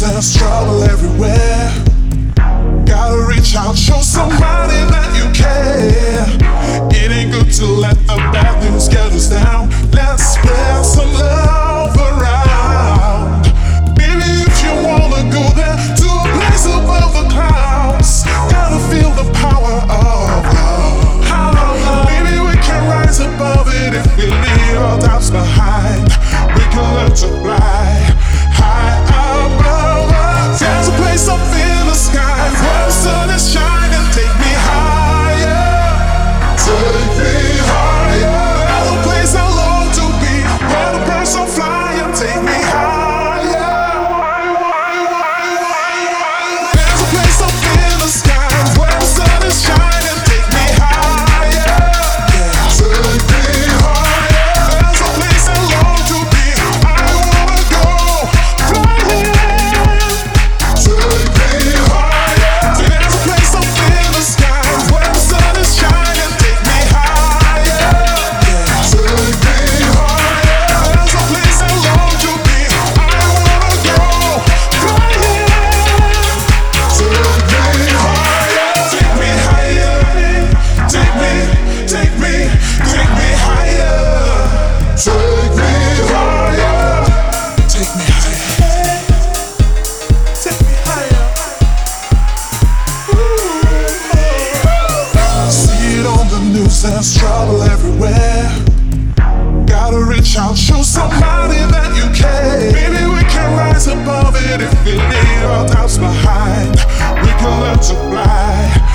there's trouble everywhere. Gotta reach out, show somebody that you care. It ain't good to let the bad news get us down. Let's spread some love around. Baby, if you wanna go there, to a place above the clouds, gotta feel the power of love. Baby, we can rise above it if we leave our doubts behind. We can learn to fly high above us. There's a place up in the sky where the sun is shining. Take me higher, take me higher. There's a place I long to be where the birds are flying. Take me higher. There's a place up in the sky where the sun is shining. Take me higher, take me higher. There's a place I long to be. I wanna go flying. Take me higher. There's a place up in the sky where the sun is shining. Take me higher, take me higher. There's a place I long to be. I wanna go flying. Take me higher, take me higher. Take me, take me, take me higher. Take me higher, take me higher. Take me higher. See it on the news, there's trouble everywhere. Gotta reach out, show somebody that you care. Maybe we can rise above it if we leave our doubts behind. We can learn to fly